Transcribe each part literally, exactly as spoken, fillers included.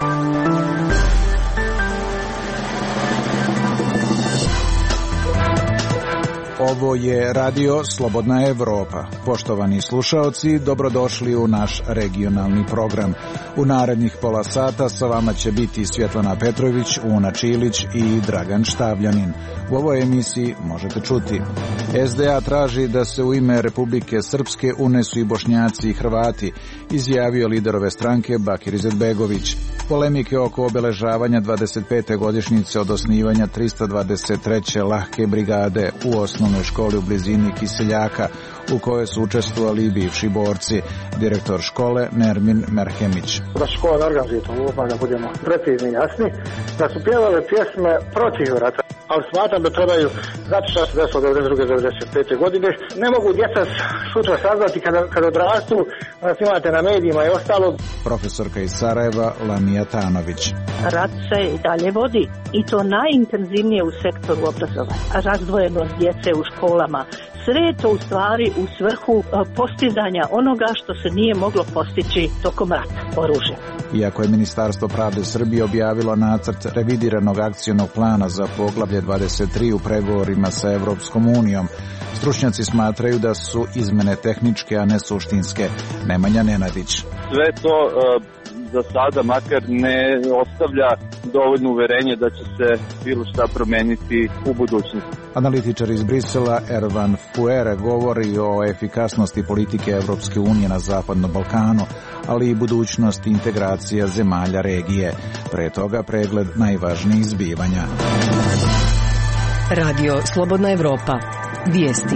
Ovo je radio Slobodna Evropa. Poštovani slušaoci, dobrodošli u naš regionalni program. U narednih pola sata sa vama će biti Svjetlana Petrović, Una Čilić i Dragan Štavljanin. U ovoj emisiji možete čuti: S D A traži da se u ime Republike Srpske unesu i Bošnjaci i Hrvati, izjavio lider ove stranke Bakir Izetbegović. Polemike oko obeležavanja dvadeset pete godišnjice od osnivanja tristo dvadeset treće lahke brigade u osnovnoj školi u blizini Kiseljaka, u kojoj su učestvovali i bivši borci. Direktor škole Nermin Merhemić. Da škola organizuje to, da budemo precizni i jasni, da su pjevale pjesme protiv rata, ali smatram da trebaju znati šta se desilo devedeset druge do devedeset pete godine. Ne mogu djeca sutra saznati kada, kada odrastu, nas imate na medijima i ostalo. Profesorka iz Sarajeva Lamija Tanović. Rat se i dalje vodi i to najintenzivnije u sektoru obrazovanja. Razdvojenost djece u školama, sve je to u stvari u svrhu postizanja onoga što se nije moglo postići tokom rata, oružjem. Iako je Ministarstvo pravde Srbije objavilo nacrt revidiranog akcionog plana za poglavlje dvadeset tri u pregovorima sa Evropskom unijom, stručnjaci smatraju da su izmene tehničke, a ne suštinske. Nemanja Nenadić. Sve to uh, za sada makar ne ostavlja dovoljno uverenje da će se bilo šta promeniti u budućnosti. Analitičar iz Brisela Ervan Fuere govori o efikasnosti politike Evropske unije na Zapadnom Balkanu, ali i budućnosti integracija zemalja regije. Pre toga pregled najvažnijih zbivanja. Radio Slobodna Evropa. Vijesti.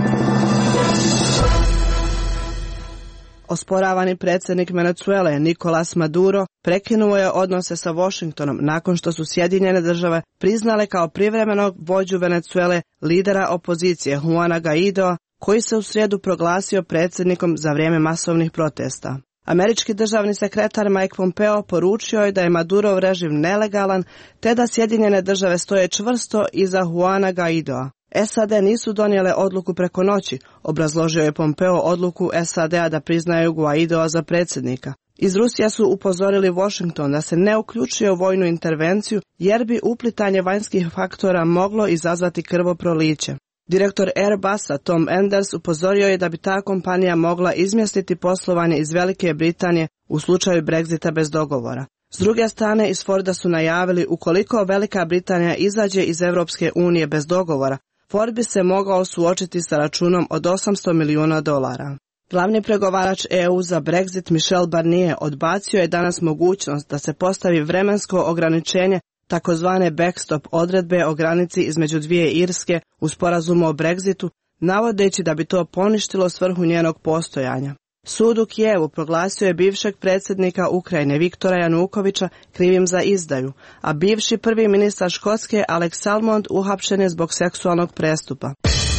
Osporavani predsjednik Venezuele Nicolás Maduro prekinuo je odnose sa Washingtonom nakon što su Sjedinjene države priznale kao privremenog vođu Venezuele lidera opozicije Juana Guaidoa, koji se u srijedu proglasio predsjednikom za vrijeme masovnih protesta. Američki državni sekretar Mike Pompeo poručio je da je Madurov režim nelegalan, te da Sjedinjene države stoje čvrsto iza Juana Guaidoa. S A D nisu donijele odluku preko noći, obrazložio je Pompeo odluku S A D-a da priznaju Guaidoa za predsjednika. Iz Rusije su upozorili Washington da se ne uključuje u vojnu intervenciju jer bi uplitanje vanjskih faktora moglo izazvati krvoproliće. Direktor Airbusa Tom Enders upozorio je da bi ta kompanija mogla izmjestiti poslovanje iz Velike Britanije u slučaju Brexita bez dogovora. S druge strane, iz Forda su najavili ukoliko Velika Britanija izađe iz Europske unije bez dogovora, Ford bi se mogao suočiti sa računom od osamsto milijuna dolara. Glavni pregovarač E U za Brexit Michel Barnier odbacio je danas mogućnost da se postavi vremensko ograničenje takozvane backstop odredbe o granici između dvije Irske u sporazumu o Brexitu, navodeći da bi to poništilo svrhu njenog postojanja. Sud u Kijevu proglasio je bivšeg predsjednika Ukrajine Viktora Janukovića krivim za izdaju, a bivši prvi ministar Škotske Alex Salmond uhapšen je zbog seksualnog prestupa.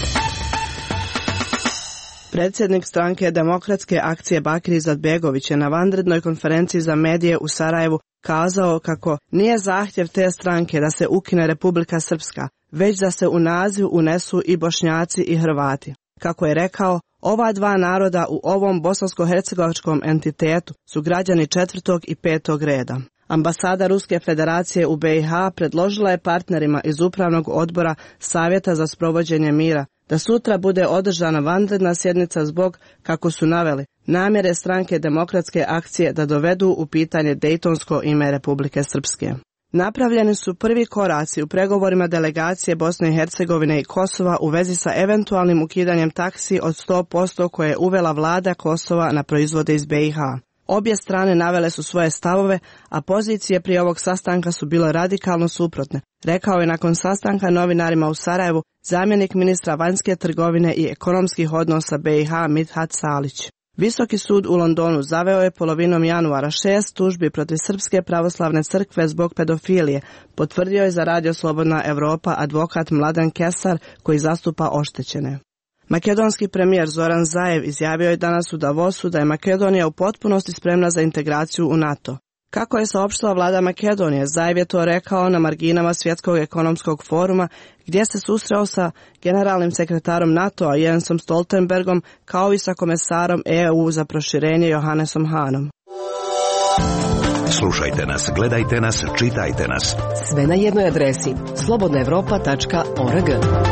Predsjednik stranke Demokratske akcije Bakir Izetbegović je na vanrednoj konferenciji za medije u Sarajevu kazao kako nije zahtjev te stranke da se ukine Republika Srpska, već da se u naziv unesu i Bošnjaci i Hrvati. Kako je rekao, ova dva naroda u ovom bosansko-hercegovačkom entitetu su građani četvrtog i petog reda. Ambasada Ruske federacije u B i H predložila je partnerima iz upravnog odbora Savjeta za sprovođenje mira da sutra bude održana vanredna sjednica zbog, kako su naveli, namjere stranke Demokratske akcije da dovedu u pitanje Dejtonsko ime Republike Srpske. Napravljeni su prvi koraci u pregovorima delegacije Bosne i Hercegovine i Kosova u vezi sa eventualnim ukidanjem taksi od sto posto koje je uvela vlada Kosova na proizvode iz B i H. Obje strane navele su svoje stavove, a pozicije prije ovog sastanka su bile radikalno suprotne, rekao je nakon sastanka novinarima u Sarajevu zamjenik ministra vanjske trgovine i ekonomskih odnosa B i H Midhat Salić. Visoki sud u Londonu zaveo je polovinom januara šest tužbi protiv Srpske pravoslavne crkve zbog pedofilije, potvrdio je za Radio Slobodna Evropa advokat Mladen Kesar koji zastupa oštećene. Makedonski premijer Zoran Zaev izjavio je danas u Davosu da je Makedonija u potpunosti spremna za integraciju u NATO. Kako je saopštila vlada Makedonije, Zaev je to rekao na marginama Svjetskog ekonomskog foruma gdje se susreo sa generalnim sekretarom NATO-a Jensom Stoltenbergom kao i sa komesarom E U za proširenje Johannesom Hanom. Slušajte nas, gledajte nas, čitajte nas. Sve na jednoj adresi slobodna evropa tačka org.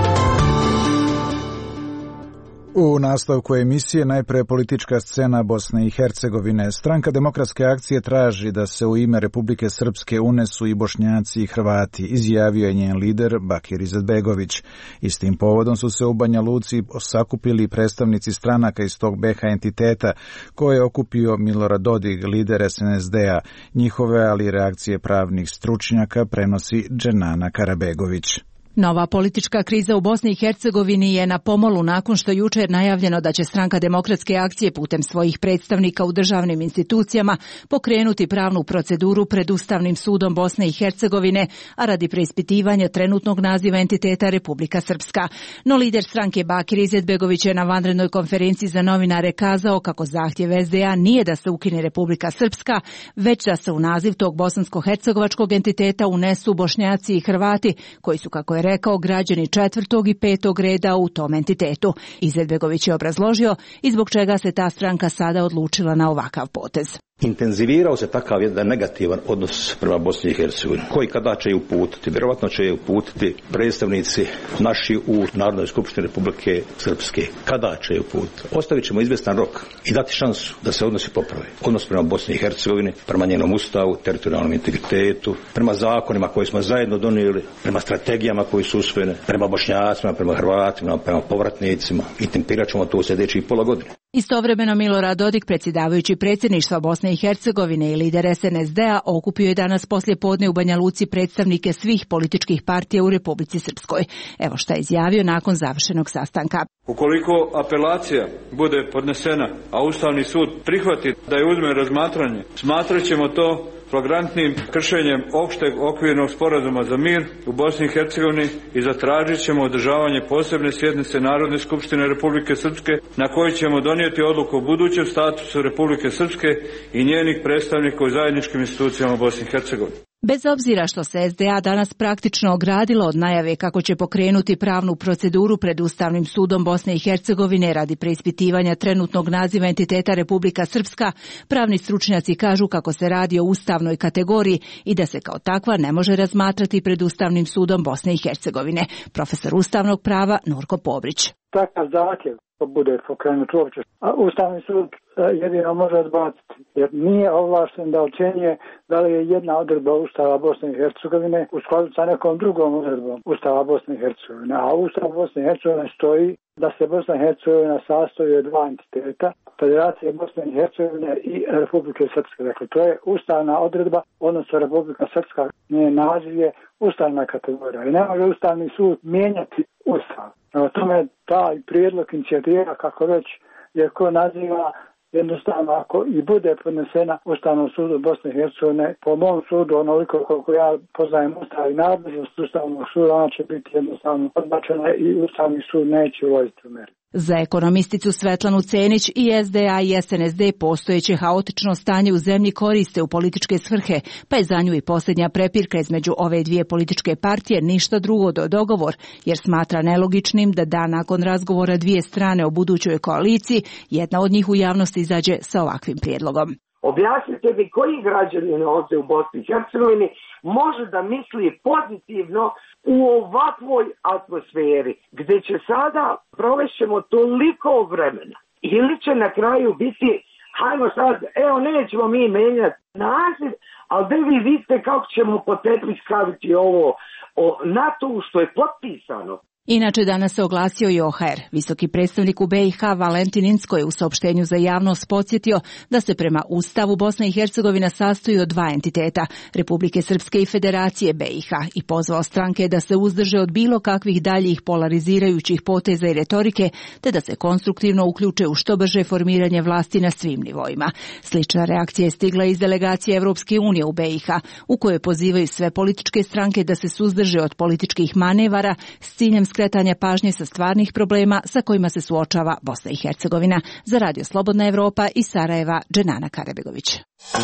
U nastavku emisije najpre politička scena Bosne i Hercegovine. Stranka Demokratske akcije traži da se u ime Republike Srpske unesu i Bošnjaci i Hrvati, izjavio je njen lider Bakir Izetbegović. Istim povodom su se u Banja Luci sakupili predstavnici stranaka iz tog B H entiteta koje je okupio Milorad Dodik, lider S N S D-a. Njihove, ali i reakcije pravnih stručnjaka prenosi Dženana Karabegović. Nova politička kriza u Bosni i Hercegovini je na pomolu nakon što jučer najavljeno da će Stranka Demokratske akcije putem svojih predstavnika u državnim institucijama pokrenuti pravnu proceduru pred Ustavnim sudom Bosne i Hercegovine, a radi preispitivanja trenutnog naziva entiteta Republika Srpska. No lider stranke Bakir Izetbegović je na vanrednoj konferenciji za novinare kazao kako zahtjev S D A nije da se ukine Republika Srpska, već da se u naziv tog bosansko-hercegovačkog entiteta unesu Bošnjaci i Hrvati, koji su, kako je rekao, građani četvrtog i petog reda u tom entitetu. Izetbegović je obrazložio i zbog čega se ta stranka sada odlučila na ovakav potez. Intenzivirao se takav jedan negativan odnos prema Bosni i Hercegovini, koji kada će je uputiti, vjerovatno će je uputiti predstavnici naši u Narodnoj skupštini Republike Srpske. Kada će je uputiti? Ostavit ćemo izvjestan rok i dati šansu da se odnosi poprave. Odnos prema Bosni i Hercegovini, prema njenom ustavu, teritorijalnom integritetu, prema zakonima koje smo zajedno donijeli, prema strategijama koji su usvojene, prema Bošnjacima, prema Hrvatima, prema povratnicima, i tempirat ćemo to u sljedećih pola godine. Istovremeno Milorad Dodik, predsjedavajući predsjedništva Bosne i Hercegovine i lider S N S D-a, okupio je danas poslije podne u Banja Luci predstavnike svih političkih partija u Republici Srpskoj. Evo šta je izjavio nakon završenog sastanka. Ukoliko apelacija bude podnesena, a Ustavni sud prihvati da je uzme razmatranje, smatrat ćemo to flagrantnim kršenjem opšteg okvirnog sporazuma za mir u Bosni i Hercegovini i zatražit ćemo održavanje posebne sjednice Narodne skupštine Republike Srpske na kojoj ćemo donijeti odluku o budućem statusu Republike Srpske i njenih predstavnika u zajedničkim institucijama Bosne i Hercegovine. Bez obzira što se S D A danas praktično ogradilo od najave kako će pokrenuti pravnu proceduru pred Ustavnim sudom Bosne i Hercegovine radi preispitivanja trenutnog naziva entiteta Republika Srpska, pravni stručnjaci kažu kako se radi o ustavnoj kategoriji i da se kao takva ne može razmatrati pred Ustavnim sudom Bosne i Hercegovine. Profesor ustavnog prava Nurko Pobrić. Takav zahtjev bude pokrenut uopće, a Ustavni sud jedino može odbaciti, jer nije ovlašten da ocjenjuje da li je jedna odredba Ustava Bosne i Hercegovine u skladu sa nekom drugom odredbom Ustava Bosne i Hercegovine. A Ustav Bosne i Hercegovine stoji da se Bosna i Hercegovina sastoji od dva entiteta, Federacije Bosne i Hercegovine i Republike Srpske. Dakle, to je ustavna odredba, odnosno Republika Srpska, njen naziv je ustavna kategorija i ne može Ustavni sud mijenjati Ustav. O tome taj prijedlog inicijativa, kako već je ko naziva, jednostavno ako i bude podnesena Ustavnom sudu Bosne i Hercegovine, po mom sudu, onoliko koliko ja poznajem Ustav i nadležnost Ustavnog suda, ona će biti jednostavno odbačena i Ustavni sud neće ulaziti u meri. Za ekonomisticu Svetlanu Cenić i S D A i S N S D postojeće haotično stanje u zemlji koriste u političke svrhe, pa je za nju i posljednja prepirka između ove dvije političke partije ništa drugo do dogovor, jer smatra nelogičnim da dan nakon razgovora dvije strane o budućoj koaliciji, jedna od njih u javnosti izađe sa ovakvim prijedlogom. Objasnite mi koji građanin ovdje u Bosni i Hercegovini može da misli pozitivno u ovakvoj atmosferi, gdje će sada provešćemo toliko vremena. Ili će na kraju biti, hajmo sad, evo nećemo mi menjati naziv, ali da vi vidite kako ćemo po tepih staviti ovo o NATO-u što je potpisano. Inače, danas se oglasio i O H R. Visoki predstavnik u B i H Valentin Incko je u saopštenju za javnost podsjetio da se prema Ustavu Bosna i Hercegovina sastoji od dva entiteta, Republike Srpske i Federacije B i H, i pozvao stranke da se uzdrže od bilo kakvih daljih polarizirajućih poteza i retorike, te da se konstruktivno uključe u što brže formiranje vlasti na svim nivoima. Slična reakcija je stigla iz delegacije Evropske unije u B i H, u kojoj pozivaju sve političke stranke da se suzdrže od političkih manevara s ciljem skretanja pažnje sa stvarnih problema sa kojima se suočava Bosna i Hercegovina. Za Radio Slobodna Evropa iz Sarajeva, Dženana Karabegović.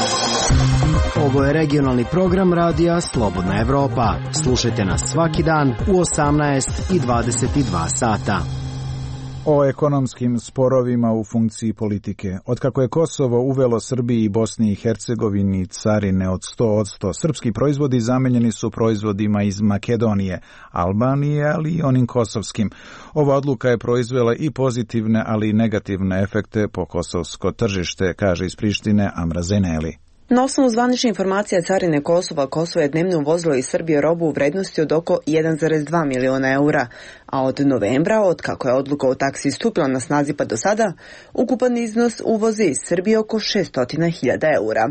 Ovo je regionalni program Radija Slobodna Evropa. Slušajte nas svaki dan u osamnaest i dvadeset dva sata. O ekonomskim sporovima u funkciji politike. Otkako je Kosovo uvelo Srbiji i Bosni i Hercegovini carine od sto posto, srpski proizvodi zamenjeni su proizvodima iz Makedonije, Albanije, ali i onim kosovskim. Ova odluka je proizvela i pozitivne, ali i negativne efekte po kosovsko tržište, kaže iz Prištine Amra Zeneli. Na osnovu zvanične informacije carine Kosova, Kosovo je dnevno uvozilo iz Srbije robu u vrednosti od oko jedan zarez dva miliona eura, a od novembra, od kako je odluka o taksi stupila na snazi pa do sada, ukupan iznos uvoze iz Srbije oko šesto hiljada eura.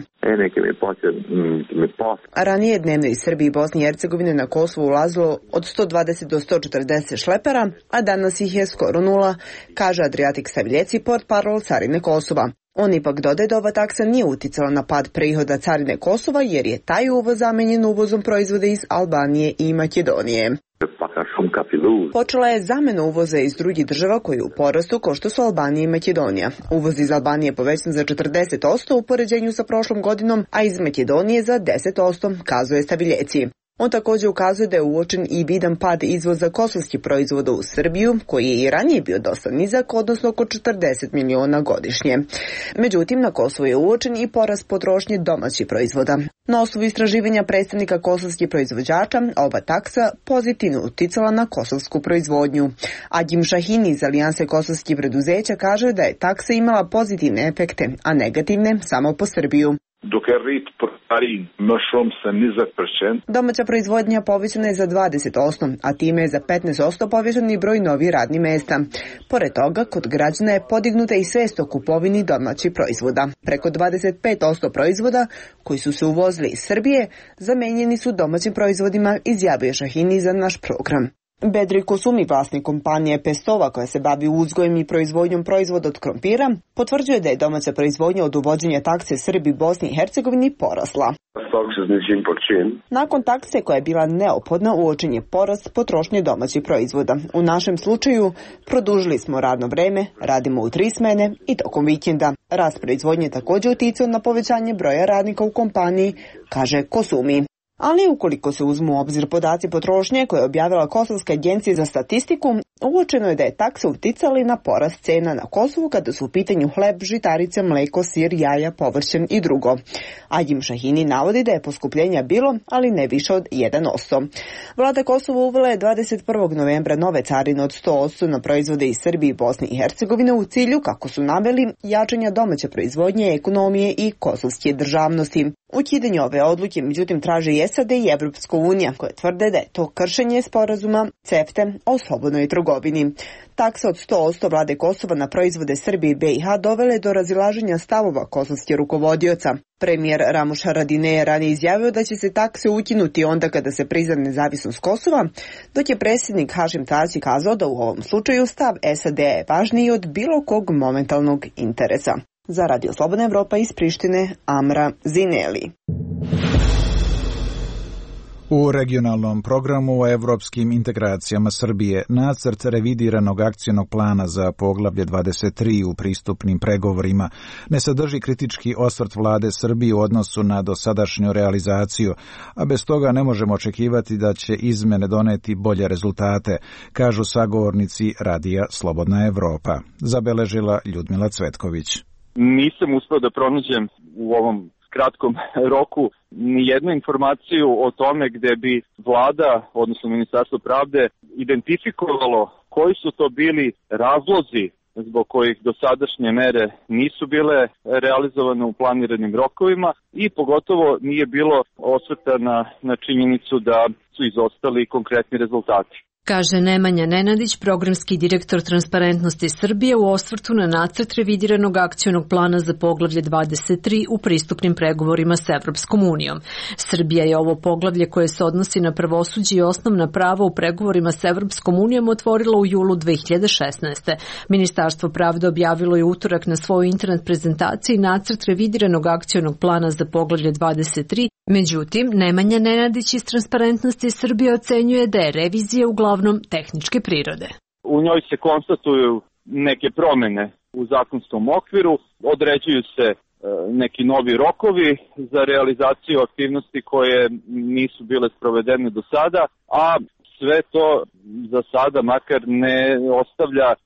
A ranije je dnevno iz Srbije i Bosne i Hercegovine na Kosovo ulazilo od sto dvadeset do sto četrdeset šlepera, a danas ih je skoro nula, kaže Adriatik Saviljeci, portparol carine Kosova. On ipak dodaje da ova taksa nije uticala na pad prihoda carine Kosova jer je taj uvoz zamenjen uvozom proizvoda iz Albanije i Makedonije. Počela je zamena uvoza iz drugih država koji je u porastu kao što su Albanija i Makedonija. Uvoz iz Albanije je povećan za četrdeset posto u poređenju sa prošlom godinom, a iz Makedonije za deset posto, kazuje Staviljeci. On također ukazuje da je uočen i vidan pad izvoza kosovskih proizvoda u Srbiju, koji je i ranije bio dosta nizak, odnosno oko četrdeset miliona godišnje. Međutim, na Kosovu je uočen i porast potrošnje domaćih proizvoda. Na osnovu istraživanja predstavnika kosovskih proizvođača, ova taksa pozitivno uticala na kosovsku proizvodnju. Adjim Šahini iz Alijanse kosovskih preduzeća kaže da je taksa imala pozitivne efekte, a negativne samo po Srbiju. Domaća proizvodnja povećana je za dvadeset posto, a time je za petnaest posto povećan i broj novih radnih mesta. Pored toga, kod građana je podignuta i svest o kupovini domaćih proizvoda. Preko dvadeset pet posto proizvoda koji su se uvozili iz Srbije zamenjeni su domaćim proizvodima, izjavio Šahini za naš program. Bedri Kosumi, vlasnik kompanije Pestova koja se bavi uzgojem i proizvodnjom proizvoda od krompira, potvrđuje da je domaća proizvodnja od uvođenja takse Srbiji, Bosni i Hercegovini porasla. Nakon takse koja je bila neophodna, uočen je porast potrošnje domaćih proizvoda. U našem slučaju produžili smo radno vreme, radimo u tri smene i tokom vikenda. Rast proizvodnje također uticao na povećanje broja radnika u kompaniji, kaže Kosumi. Ali ukoliko se uzmu u obzir podaci potrošnje koje je objavila Kosovska agencija za statistiku, uočeno je da je taksa uticala na porast cena na Kosovu kada su u pitanju hleb, žitarice, mleko, sir, jaja, povrće i drugo. Adjim Šahini navodi da je poskupljenja bilo, ali ne više od jedan posto. Vlada Kosova uvela je dvadeset prvog novembra nove carine od sto posto na proizvode iz Srbije, Bosne i Hercegovine u cilju, kako su naveli, jačanja domaće proizvodnje, ekonomije i kosovske državnosti. Ukidanje ove odluke, međutim, traže i S A D i Evropska unija, koje tvrde da je to kršenje sporazuma CEFTA o slobodnoj trgovini. Taksa od sto posto vlade Kosova na proizvode Srbije i B i H dovele do razilaženja stavova kosovskih rukovodioca. Premijer Ramuš Haradinaj je ranije izjavio da će se takse ukinuti onda kada se prizna nezavisnost Kosova, dok je predsjednik Hašim Tači kazao da u ovom slučaju stav S A D je važniji od bilo kog momentalnog interesa. Za Radio Slobodna Evropa iz Prištine, Amra Zineli. U regionalnom programu o evropskim integracijama Srbije nacrt revidiranog akcionog plana za poglavlje dvadeset tri u pristupnim pregovorima ne sadrži kritički osvrt vlade Srbije u odnosu na dosadašnju realizaciju, a bez toga ne možemo očekivati da će izmene doneti bolje rezultate, kažu sagovornici Radija Slobodna Evropa, zabeležila Ljudmila Cvetković. Nisam uspeo da pronađem u ovom kratkom roku ni jednu informaciju o tome gde bi vlada, odnosno Ministarstvo pravde, identifikovalo koji su to bili razlozi zbog kojih dosadašnje mere nisu bile realizovane u planiranim rokovima i pogotovo nije bilo osvrta na, na činjenicu da su izostali konkretni rezultati. Kaže Nemanja Nenadić, programski direktor Transparentnosti Srbije u osvrtu na nacrt revidiranog akcionog plana za poglavlje dvadeset tri u pristupnim pregovorima s Evropskom unijom. Srbija je ovo poglavlje koje se odnosi na pravosuđe i osnovna prava u pregovorima s Evropskom unijom otvorila u julu dve hiljade šesnaeste. Ministarstvo pravde objavilo je utorak na svojoj internet prezentaciji nacrt revidiranog akcionog plana za poglavlje dvadeset tri. Međutim, Nemanja Nenadić iz Transparentnosti Srbije ocenjuje da je revizija uglavnom tehničke prirode. U njoj se konstatuju neke promene u zakonskom okviru, određuju se e, neki novi rokovi za realizaciju aktivnosti koje nisu bile sprovedene do sada, a sve to za sada makar ne ostavlja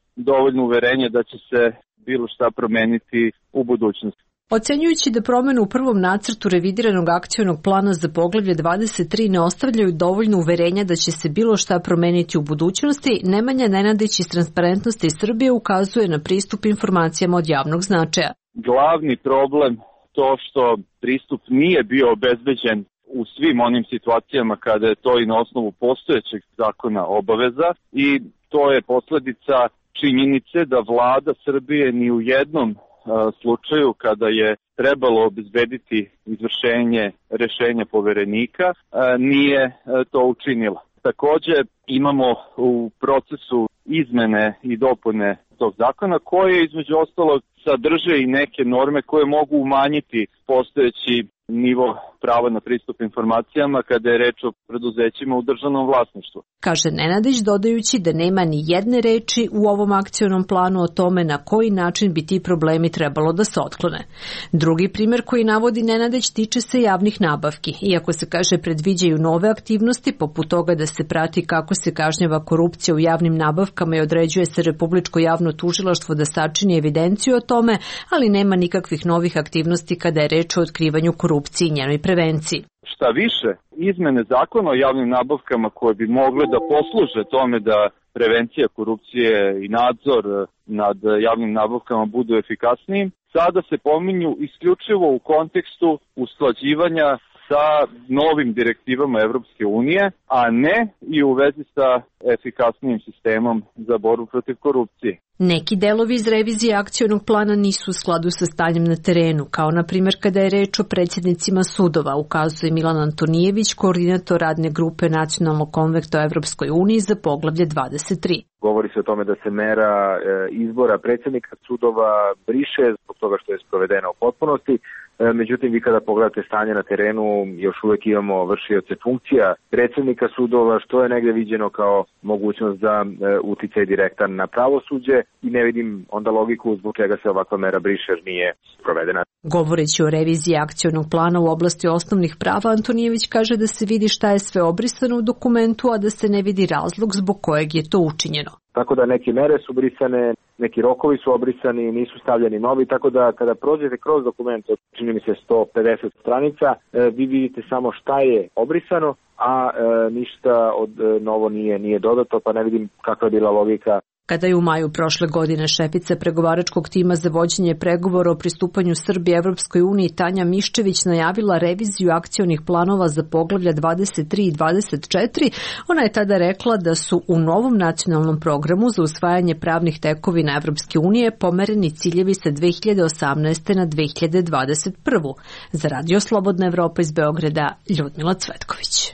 dovoljno uverenje da će se bilo šta promeniti u budućnosti. Ocenjujući da promjene u prvom nacrtu revidiranog akcionog plana za poglavlje dvadeset tri ne ostavljaju dovoljno uverenja da će se bilo šta promeniti u budućnosti, Nemanja Nenadić iz Transparentnosti Srbije ukazuje na pristup informacijama od javnog značaja. Glavni problem to što pristup nije bio obezbeđen u svim onim situacijama kada je to i na osnovu postojećeg zakona obaveza i to je posledica činjenice da vlada Srbije ni u jednom slučaju kada je trebalo obezbediti izvršenje rešenja poverenika nije to učinila. Takođe imamo u procesu izmene i dopune tog zakona koje između ostalog sadrže i neke norme koje mogu umanjiti postojeći nivo prava na pristup informacijama kada je reč o preduzećima u državnom vlasništvu. Kaže Nenadić, dodajući da nema ni jedne reči u ovom akcionom planu o tome na koji način bi ti problemi trebalo da se otklone. Drugi primjer koji navodi Nenadić tiče se javnih nabavki. Iako se kaže predviđaju nove aktivnosti, poput toga da se prati kako se kažnjava korupcija u javnim nabavkama i određuje se Republičko javno tužilaštvo da sačini evidenciju o tome, ali nema nikakvih novih aktivnosti kada je reč o otkrivanju korupcije i njenoj prevenciji. Šta više, izmene zakona o javnim nabavkama koje bi mogle da posluže tome da prevencija korupcije i nadzor nad javnim nabavkama budu efikasnijim, sada se pominju isključivo u kontekstu usklađivanja sa novim direktivama Evropske unije, a ne i u vezi sa efikasnijim sistemom za borbu protiv korupcije. Neki delovi iz revizije akcionog plana nisu u skladu sa stanjem na terenu, kao na primjer kada je reč o predsjednicima sudova, ukazuje Milan Antonijević, koordinator radne grupe Nacionalnog konvekta o Evropskoj uniji za poglavlje dvadeset tri. Govori se o tome da se mera izbora predsjednika sudova briše zbog toga što je sprovedena u potpunosti. Međutim, vi kada pogledate stanje na terenu, još uvijek imamo vršioce funkcija predsjednika sudova, što je negdje viđeno kao mogućnost za uticaj direktan na pravosuđe i ne vidim onda logiku zbog čega se ovakva mera briše jer nije sprovedena. Govoreći o reviziji akcionog plana u oblasti osnovnih prava, Antonijević kaže da se vidi šta je sve obrisano u dokumentu, a da se ne vidi razlog zbog kojeg je to učinjeno. Tako da neke mere su brisane, neki rokovi su obrisani, nisu stavljeni novi, tako da kada prođete kroz dokument od čini mi se sto pedeset stranica, vi vidite samo šta je obrisano, a ništa od novo nije, nije dodato, pa ne vidim kakva je bila logika. Kada je u maju prošle godine šefica pregovaračkog tima za vođenje pregovora o pristupanju Srbije Evropskoj uniji Tanja Miščević najavila reviziju akcionih planova za poglavlja dvadeset tri i dvadeset četiri, ona je tada rekla da su u novom nacionalnom programu za usvajanje pravnih tekovina Evropske unije pomereni ciljevi sa dve hiljade osamnaeste. na dve hiljade dvadeset prvu. Za Radio Slobodna Evropa iz Beograda, Ljudmila Cvetković.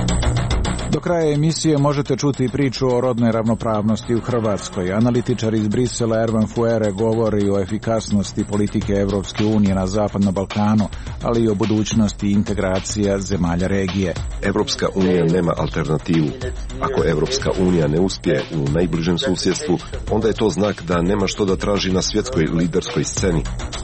Do kraja emisije možete čuti priču o rodnoj ravnopravnosti u Hrvatskoj. Analitičar iz Brisela Ervan Fuere govori o efikasnosti politike Evropske unije na Zapadnom Balkanu, ali i o budućnosti integracija zemalja regije. Evropska unija nema alternativu. Ako Evropska unija ne uspije u najbližem susjedstvu, onda je to znak da nema što da traži na svjetskoj liderskoj sceni.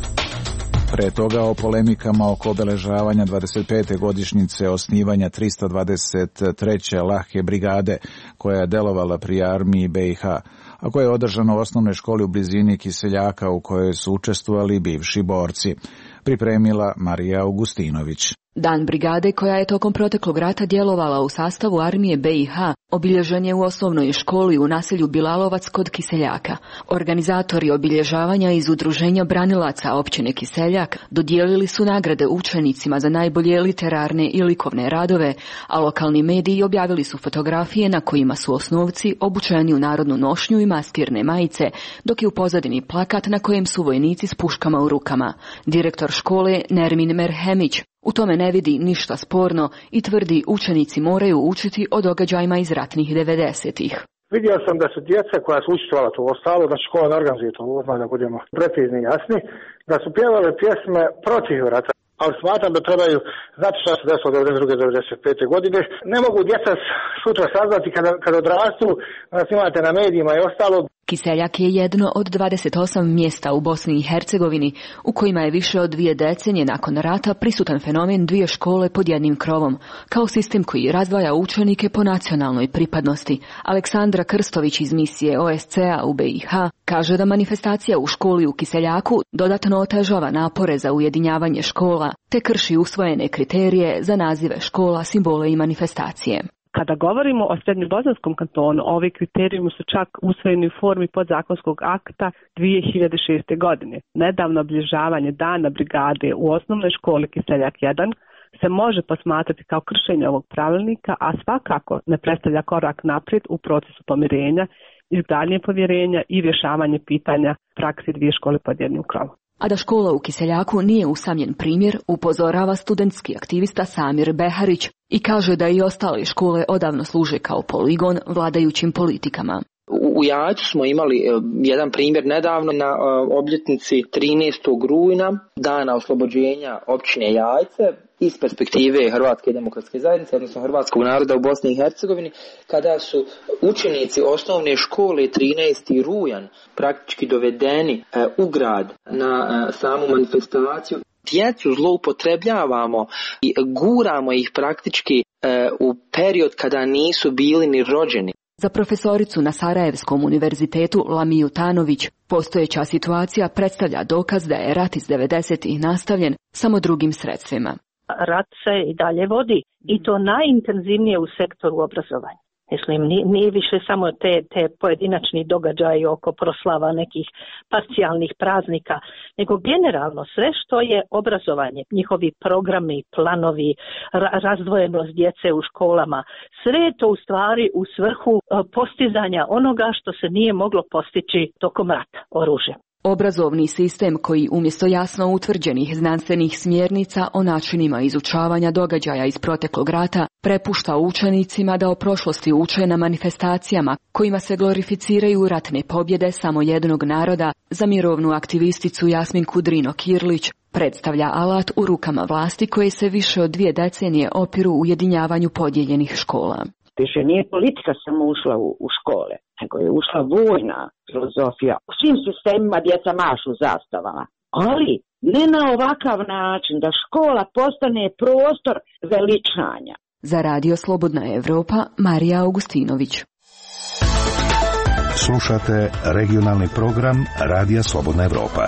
Pre toga o polemikama oko obeležavanja dvadeset pete godišnjice osnivanja tristo dvadeset treće Lahke brigade, koja je delovala pri armiji be i ha, a koje je održano u osnovnoj školi u blizini Kiseljaka u kojoj su učestvovali bivši borci. Pripremila Marija Augustinović. Dan brigade, koja je tokom proteklog rata djelovala u sastavu armije be i ha, obilježen je u osnovnoj školi u naselju Bilalovac kod Kiseljaka. Organizatori obilježavanja iz Udruženja branilaca općine Kiseljak dodijelili su nagrade učenicima za najbolje literarne i likovne radove, a lokalni mediji objavili su fotografije na kojima su osnovci obučeni u narodnu nošnju i maskirne majice, dok je u pozadini plakat na kojem su vojnici s puškama u rukama. Direktor škole Nermin Merhemić u tome ne vidi ništa sporno i tvrdi učenici moraju učiti o događajima iz ratnih devedesetih. Vidio sam da su djeca koja su učestvovala tu ostalo, da škola ne organizuje to, odmah da budemo precizni i jasni, da su pjevale pjesme protiv rata. Ali smatram da trebaju znati šta se desilo devedeset druge do devedeset pete. godine. Ne mogu djeca sutra saznati kada, kada odrastu, nas imate na medijima i ostalo. Kiseljak je jedno od dvadeset osam mjesta u Bosni i Hercegovini u kojima je više od dvije decenije nakon rata prisutan fenomen dvije škole pod jednim krovom, kao sistem koji razdvaja učenike po nacionalnoj pripadnosti. Aleksandra Krstović iz misije O S C A u B i H kaže da manifestacija u školi u Kiseljaku dodatno otežava napore za ujedinjavanje škola, te krši usvojene kriterije za nazive škola, simbole i manifestacije. Kada govorimo o Srednjobosanskom kantonu, ovi kriterijumi su čak usvojeni u formi podzakonskog akta dvije hiljade šeste. godine. Nedavno obilježavanje Dana brigade u osnovnoj školi Kiseljak jedan se može posmatrati kao kršenje ovog pravilnika, a svakako ne predstavlja korak naprijed u procesu pomirenja, izgradnje povjerenja i rješavanje pitanja praksi dvije škole pod jednim krovom. A da škola u Kiseljaku nije usamljen primjer, upozorava studentski aktivista Samir Beharić i kaže da i ostale škole odavno služe kao poligon vladajućim politikama. U Jajcu smo imali jedan primjer nedavno na obljetnici trinaestog rujna, dana oslobođenja općine Jajce, iz perspektive Hrvatske demokratske zajednice, odnosno hrvatskog naroda u Bosni i Hercegovini, kada su učenici osnovne škole trinaesti rujan praktički dovedeni u grad na samu manifestaciju. Djecu zloupotrebljavamo i guramo ih praktički u period kada nisu bili ni rođeni. Za profesoricu na Sarajevskom univerzitetu Lamiju Tanović postojeća situacija predstavlja dokaz da je rat iz devedesetih nastavljen samo drugim sredstvima. Rat se i dalje vodi i to najintenzivnije u sektoru obrazovanja. Mislim, nije više samo te, te pojedinačni događaji oko proslava nekih parcijalnih praznika, nego generalno sve što je obrazovanje, njihovi programi, planovi, ra- razdvojenost djece u školama, sve je to u stvari u svrhu postizanja onoga što se nije moglo postići tokom rata oružjem. Obrazovni sistem koji umjesto jasno utvrđenih znanstvenih smjernica o načinima izučavanja događaja iz proteklog rata prepušta učenicima da o prošlosti uče na manifestacijama kojima se glorificiraju ratne pobjede samo jednog naroda, za mirovnu aktivisticu Jasminku Drino Kirlić predstavlja alat u rukama vlasti koje se više od dvije decenije opiru ujedinjavanju podijeljenih škola. Više nije politika samo ušla u, u škole, nego je ušla vojna filozofija. U svim sistemima djeca mašu zastavama, ali ne na ovakav način da škola postane prostor veličanja. Za Radio Slobodna Evropa, Marija Augustinović. Slušate regionalni program Radija Slobodna Evropa.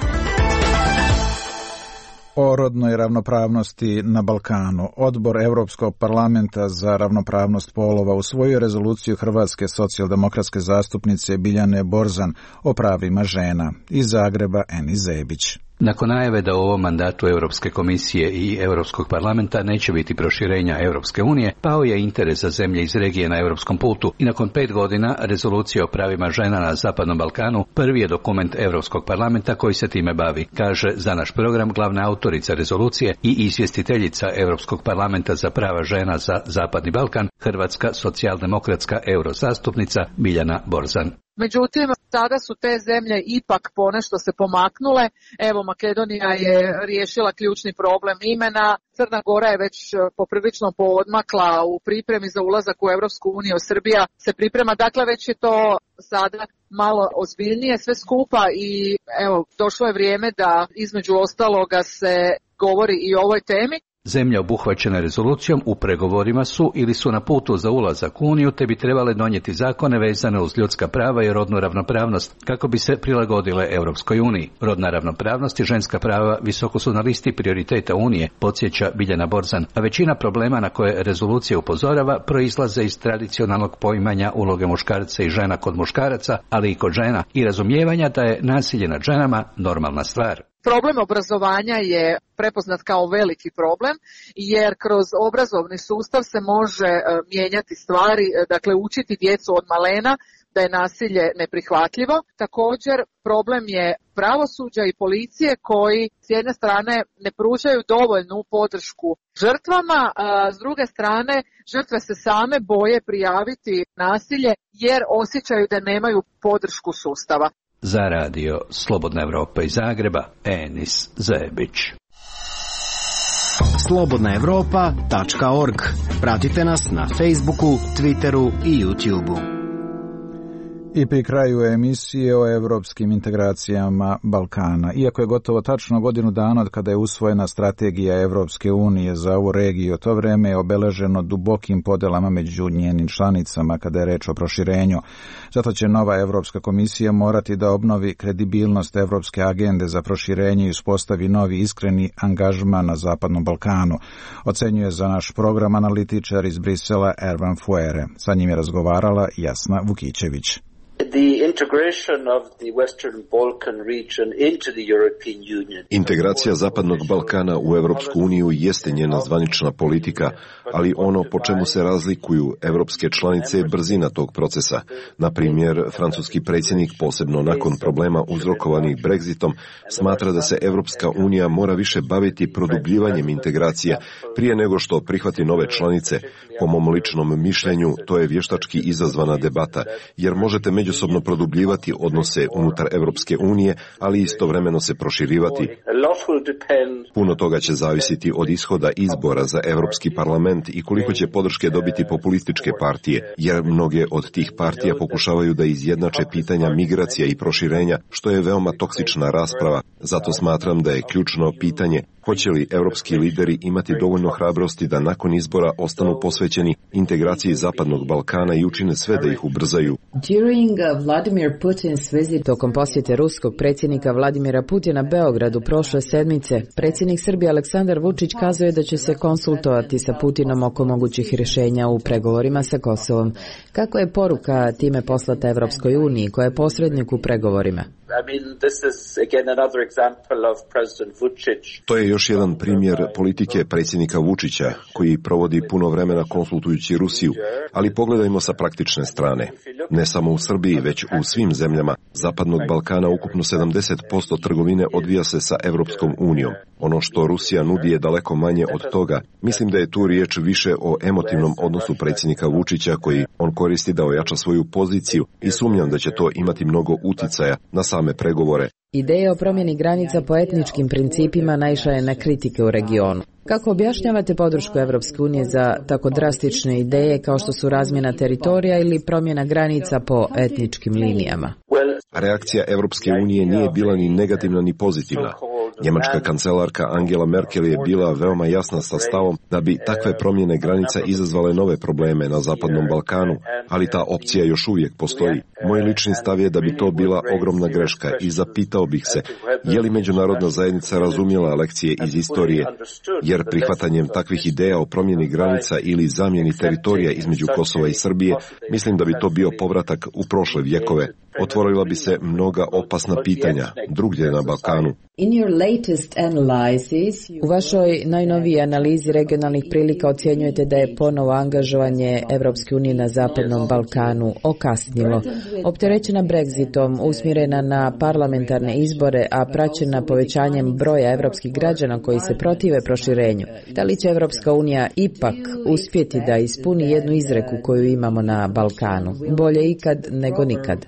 O rodnoj ravnopravnosti na Balkanu. Odbor Europskog parlamenta za ravnopravnost polova usvojio rezoluciju hrvatske socijaldemokratske zastupnice Biljane Borzan o pravima žena. Iz Zagreba Eni Zebić. Nakon najave da u ovom mandatu Europske komisije i Europskog parlamenta neće biti proširenja Europske unije, pao je interes za zemlje iz regije na europskom putu i nakon pet godina rezolucija o pravima žena na Zapadnom Balkanu prvi je dokument Europskog parlamenta koji se time bavi, kaže za naš program glavna autorica rezolucije i izvjestiteljica Europskog parlamenta za prava žena za Zapadni Balkan, hrvatska socijaldemokratska eurozastupnica Biljana Borzan. Međutim, sada su te zemlje ipak ponešto se pomaknule. Evo, Makedonija je riješila ključni problem imena. Crna Gora je već poprilično poodmakla u pripremi za ulazak u Europsku uniju. Srbija se priprema, dakle već je to sada malo ozbiljnije sve skupa i evo, došlo je vrijeme da između ostaloga se govori i o ovoj temi. Zemlje obuhvaćene rezolucijom u pregovorima su ili su na putu za ulazak u Uniju, te bi trebale donijeti zakone vezane uz ljudska prava i rodnu ravnopravnost kako bi se prilagodile Europskoj uniji. Rodna ravnopravnost i ženska prava visoko su na listi prioriteta Unije, podsjeća Biljana Borzan, a većina problema na koje rezolucija upozorava proizlaze iz tradicionalnog poimanja uloge muškarca i žena kod muškaraca, ali i kod žena, i razumijevanja da je nasilje nad ženama normalna stvar. Problem obrazovanja je prepoznat kao veliki problem jer kroz obrazovni sustav se može mijenjati stvari, dakle učiti djecu od malena da je nasilje neprihvatljivo. Također problem je pravosuđa i policije koji s jedne strane ne pružaju dovoljnu podršku žrtvama, a s druge strane žrtve se same boje prijaviti nasilje jer osjećaju da nemaju podršku sustava. Za radio Slobodna Evropa iz Zagreba, Enis Zebić. slobodna evropa tačka org. Pratite nas na Facebooku, Twitteru i YouTubeu. I pri kraju emisije o evropskim integracijama Balkana. Iako je gotovo tačno godinu dana od kada je usvojena strategija Evropske unije za ovu regiju, to vreme je obeleženo dubokim podelama među njenim članicama kada je reč o proširenju. Zato će nova Evropska komisija morati da obnovi kredibilnost Evropske agende za proširenje i uspostavi novi iskreni angažman na Zapadnom Balkanu. Ocenjuje za naš program analitičar iz Brisela Ervan Fuere. Sa njim je razgovarala Jasna Vukićević. The integration of the Western Balkan region into the European Union. Integracija Zapadnog Balkana u Evropsku uniju jeste njena zvanična politika, ali ono po čemu se razlikuju evropske članice je brzina tog procesa. Na primjer, francuski predsjednik, posebno nakon problema uzrokovanih Brexitom, smatra da se Evropska unija mora više baviti produbljivanjem integracija prije nego što prihvati nove članice. Po mom ličnom mišljenju, to je vještački izazvana debata, jer možete međusobno produbljivati odnose unutar Evropske unije, ali istovremeno se proširivati. Puno toga će zavisiti od ishoda izbora za Europski parlament i koliko će podrške dobiti populističke partije, jer mnoge od tih partija pokušavaju da izjednače pitanja migracija i proširenja, što je veoma toksična rasprava. Zato smatram da je ključno pitanje hoće li evropski lideri imati dovoljno hrabrosti da nakon izbora ostanu posvećeni integraciji Zapadnog Balkana i učine sve da ih ubrzaju. During Vladimir Putin's visit, tokom posjete ruskog predsjednika Vladimira Putina Beogradu prošle sedmice, predsjednik Srbije Aleksandar Vučić kazao je da će se konsultovati sa Putinom oko mogućih rješenja u pregovorima sa Kosovom. Kako je poruka time poslata Evropskoj uniji, koja je posrednik u pregovorima? To je još jedan primjer politike predsjednika Vučića, koji provodi puno vremena konsultujući Rusiju, ali pogledajmo sa praktične strane. Ne samo u Srbiji, već u svim zemljama Zapadnog Balkana ukupno sedamdeset posto trgovine odvija se sa Evropskom unijom. Ono što Rusija nudi je daleko manje od toga. Mislim da je tu riječ više o emotivnom odnosu predsjednika Vučića koji on koristi da ojača svoju poziciju i sumnjam da će to imati mnogo uticaja na same pregovore. Ideja o promjeni granica po etničkim principima naišla je na kritike u regionu. Kako objašnjavate podršku Evropske unije za tako drastične ideje kao što su razmjena teritorija ili promjena granica po etničkim linijama? Reakcija Evropske unije nije bila ni negativna ni pozitivna. Njemačka kancelarka Angela Merkel je bila veoma jasna sa stavom da bi takve promjene granica izazvale nove probleme na Zapadnom Balkanu, ali ta opcija još uvijek postoji. Moj lični stav je da bi to bila ogromna greška i zapitao bih se je li međunarodna zajednica razumjela lekcije iz istorije, jer prihvatanjem takvih ideja o promjeni granica ili zamjeni teritorija između Kosova i Srbije, mislim da bi to bio povratak u prošle vjekove. Otvorila bi se mnoga opasna pitanja drugdje na Balkanu. U vašoj najnovijoj analizi regionalnih prilika ocjenjujete da je ponovo angažovanje Evropske unije na Zapadnom Balkanu okasnilo. Opterećena Brexitom, usmjerena na parlamentarne izbore, a praćena povećanjem broja evropskih građana koji se protive proširenju. Da li će Evropska unija ipak uspjeti da ispuni jednu izreku koju imamo na Balkanu? Bolje ikad nego nikad.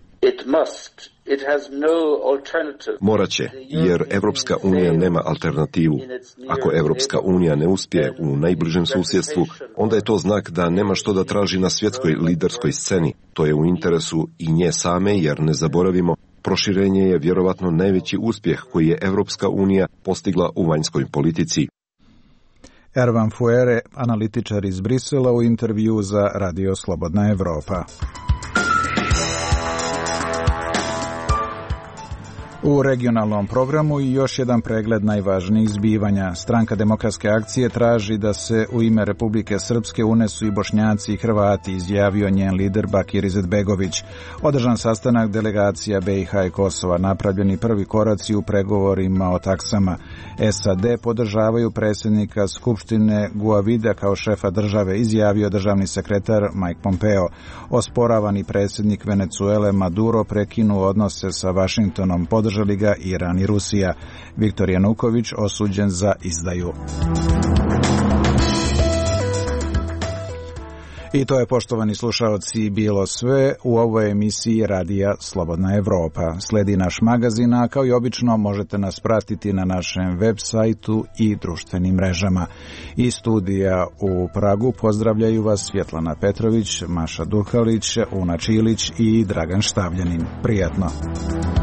Morat će, jer Evropska unija nema alternativu. Ako Evropska unija ne uspije u najbližem susjedstvu, onda je to znak da nema što da traži na svjetskoj liderskoj sceni. To je u interesu i nje same, jer ne zaboravimo, proširenje je vjerovatno najveći uspjeh koji je Evropska unija postigla u vanjskoj politici. Ervan Fuere, analitičar iz Brisela u intervju za Radio Slobodna Evropa. U regionalnom programu i još jedan pregled najvažnijih zbivanja. Stranka Demokratske akcije traži da se u ime Republike Srpske unesu i Bošnjaci i Hrvati, izjavio njen lider Bakir Izetbegović. Održan sastanak delegacija B i H i Kosova, napravljeni prvi koraci u pregovorima o taksama. S A D podržavaju predsjednika Skupštine Guaida kao šefa države, izjavio državni sekretar Mike Pompeo. Osporavani predsjednik Venecuele Maduro prekinuo odnose sa Vašingtonom, podržavaju Podržali ga Iran i Rusija. Viktor Januković osuđen za izdaju. I to je, poštovani slušaoci, bilo sve u ovoj emisiji Radija Slobodna Evropa. Sledi naš magazin, a kao i obično možete nas pratiti na našem web sajtu i društvenim mrežama. Iz studija u Pragu pozdravljaju vas Svjetlana Petrović, Maša Dukalić, Una Čilić i Dragan Štavljanin. Prijatno!